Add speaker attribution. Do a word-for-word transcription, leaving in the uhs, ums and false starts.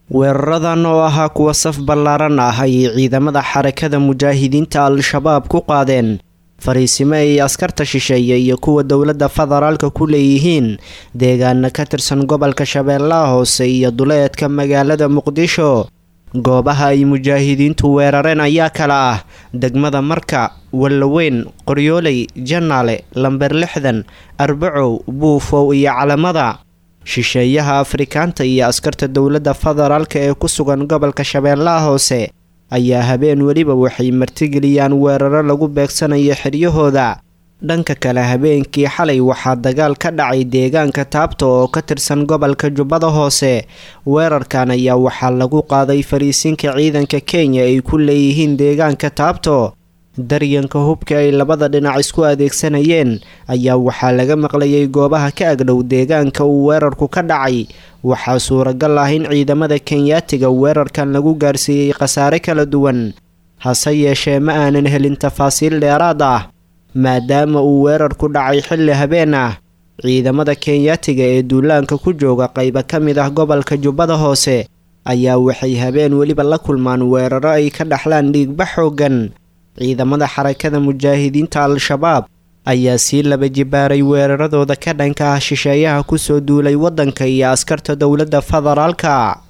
Speaker 1: weeraradan oo ahaa kuwa saf ballaaran ah ayay ciidamada xarakada mujaahidiinta al-shabaab ku qaadeen fariisimo ay askarta shisheeye iyo kuwa dowladda federaalka ku leeyihiin deegaana ka tirsan gobolka shabeellaha hoose iyo duleedka magaalada muqdisho. goobaha ay mujaahidiintu weerareen ayaa kala ah degmada Marka, Wallaweyn, Qoryooley, Janaale, Lamber lixdan, Arbacow, Buufow iyo Calamada. shisheeyaha Afrikaanta iyo askarta dowladda federaalka ee ku sugan gobolka shabeellaha hoose ayaa habeen waliba waxay martigeliyaan weeraro lagu beegsanayo xiryahooda. dhanka kale habeenkii xalay waxaa dagaal ka dhacay deegaanka Taabto oo ka tirsan gobolka Jubbada Hoose. weerarkan ayaa waxaa lagu qaaday fariisinka ciidanka Kenya ay ku leeyihiin deegaanka Taabto. daryanka hubka ay labada dhinac isku adeegsanayeen ayaa waxaa laga maqlayay goobaha ka agdhow deegaanka uu weerarku ka dhacay. waxaa suuragal ah in ciidamada Kenyaatiga weerarkan lagu gaarsiiyay khasaare kala duwan, hase yeeshee ma aanan helin tafaasiil dheeraad ah maadaama uu weerarku dhacay xilli habeen ah. ciidamada Kenyaatiga ee duulaanka ku jooga qaybo ka mid ah gobolka Jubbada Hoose ayaa waxay habeen waliba la kulmaan weeraro ay ka dhaxlaan dhiigbax xooggan. ciidamada xarakada mujaahidiinta al-shabaab ayaa sii laba jibaaray weeraradooda ka dhanka ah shisheeyaha ku soo duulay waddanka iyo askarta dowladda federaalka.